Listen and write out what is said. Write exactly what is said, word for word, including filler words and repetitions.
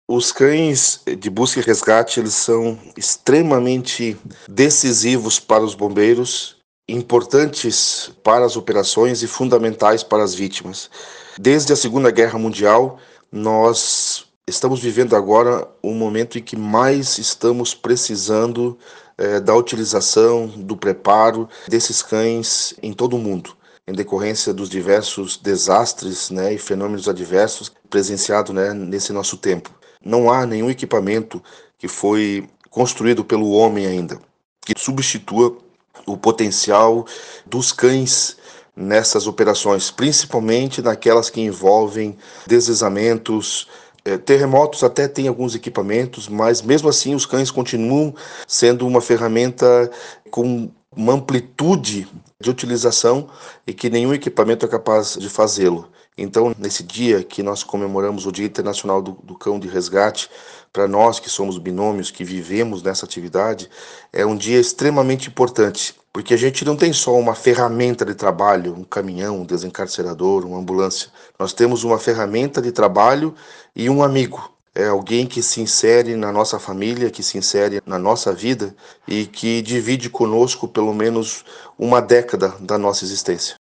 Os cães de busca e resgate, eles são extremamente decisivos para os bombeiros, importantes para as operações e fundamentais para as vítimas. Desde a Segunda Guerra Mundial, nós estamos vivendo agora um momento em que mais estamos precisando eh, da utilização, do preparo desses cães em todo o mundo, em decorrência dos diversos desastres, né, e fenômenos adversos presenciados, né, nesse nosso tempo. Não há nenhum equipamento que foi construído pelo homem ainda que substitua o potencial dos cães nessas operações, principalmente naquelas que envolvem deslizamentos, eh, terremotos. Até tem alguns equipamentos, mas mesmo assim os cães continuam sendo uma ferramenta com uma amplitude de utilização e que nenhum equipamento é capaz de fazê-lo. Então, nesse dia que nós comemoramos o Dia Internacional do, do Cão de Resgate, para nós que somos binômios, que vivemos nessa atividade, é um dia extremamente importante, porque a gente não tem só uma ferramenta de trabalho, um caminhão, um desencarcerador, uma ambulância. Nós temos uma ferramenta de trabalho e um amigo. É alguém que se insere na nossa família, que se insere na nossa vida e que divide conosco pelo menos uma década da nossa existência.